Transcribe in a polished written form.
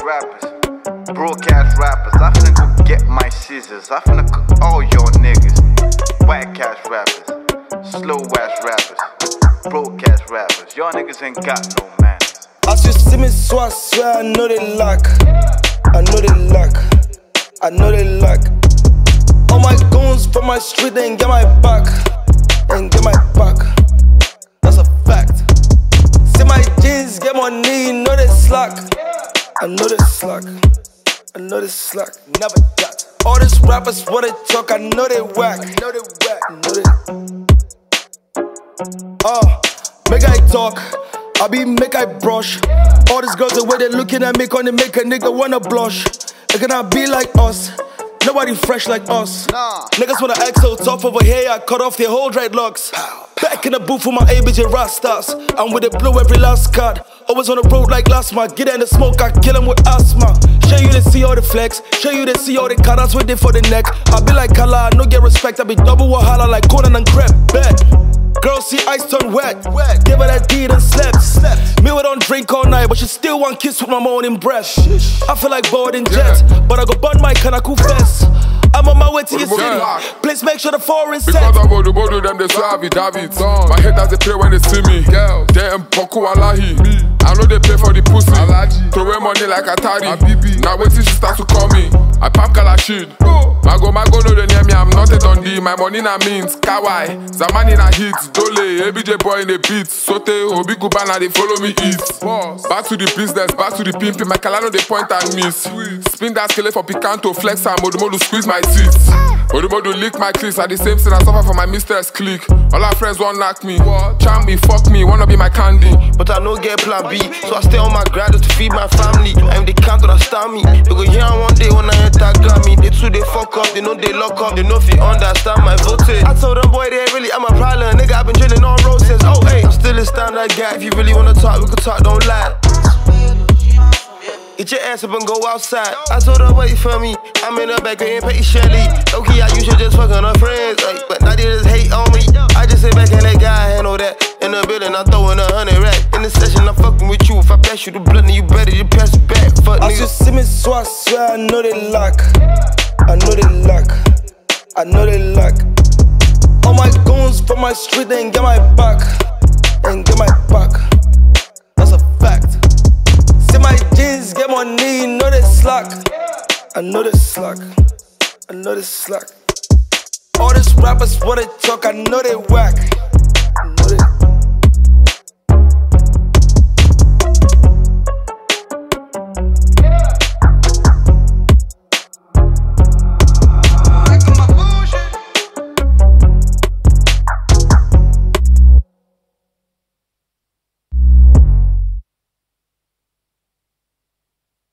rappers, broadcast rappers. I finna go get my scissors. I finna cook all your niggas. Whack ass rappers, slow ass rappers, broadcast rappers. Y'all niggas ain't got no manners. As you see me, so I swear I know they lack. I know they lack. I know they lack. All my goons from my street, they ain't get my back. Ain't get my back. That's a fact. See my jeans, get money, know they slack. I know they slack. I know they slack. Never that. All these rappers, what they talk, I know they whack. I know they whack. I know they. Make I talk. I be make I brush. All these girls, the way they looking at me, gonna make a nigga wanna blush. It cannot be like us. Nobody fresh like us. Niggas wanna act so tough over here, I cut off their whole dreadlocks. Back in the booth with my ABJ Rastas. I'm with it, blow every last card. Always on the road like last month. Get in the smoke, I kill him with asthma. Show you they see all the flex. Show you they see all the cards waiting for the neck. I be like Kala, I no get respect. I be double wahala like Conan and Crep. Bet. Girls see ice turn wet. Give her that deed and slept. Me we don't drink all night, but she still want kiss with my morning breath. I feel like boarding jet, but I go burn my Kanaku fest. I'm on my way to your city. Please make sure the foreign set. Because I go to Bodo, them they savvy, David. My haters they play when they see me. They Mpoku Alahi. I know they pay for the pussy. Throw away money like Atari. Now wait till she start to call me. I pop Kalashid. Mago no they near me, I'm not a Dundee. My money na means Kawai. Zamani na hits. Dole, ABJ boy in the beats. Sote, Obi Kubana, they follow me east. Back to the business, back to the pimping. My Kalano they point and miss. Spin that scale for Picanto, flex and Modumodu squeeze my teeth. Modumodu lick my cleats. At the same thing I suffer for my mistress clique. All our friends won't knock me. Charm me, fuck me, wanna be my candy. But I no get plan B, so I stay on my grind just to feed my family. I'm the count that stand me. Because here one day when I enter Grammy, they too they fuck up, they know they lock up, they know if you understand my voltage. I told them boy they ain't really I'm a problem, nigga I've been drilling on roses. Oh hey, I'm still a standard guy. If you really wanna talk, we can talk, don't lie. Get your ass up and go outside. I told her wait for me. I'm in the back and Patty Shelly. Okay, I used to just fuck on her friends, but now they just hate on me. I just sit back and let God handle that. In the building, I'm throwing 100 rack. In the session, I'm fucking with you. If I pass you the blunt, then you better you pass it back. Fuck nigga. As you see me, so I swear I know they lack. I know they lack. I know they lack. All my goons from my street, they ain't get my back. Ain't get my back. That's a fact. See my jeans, get money, know they slack. I know they slack. I know they slack. All these rappers, what they talk, I know they whack. I know they.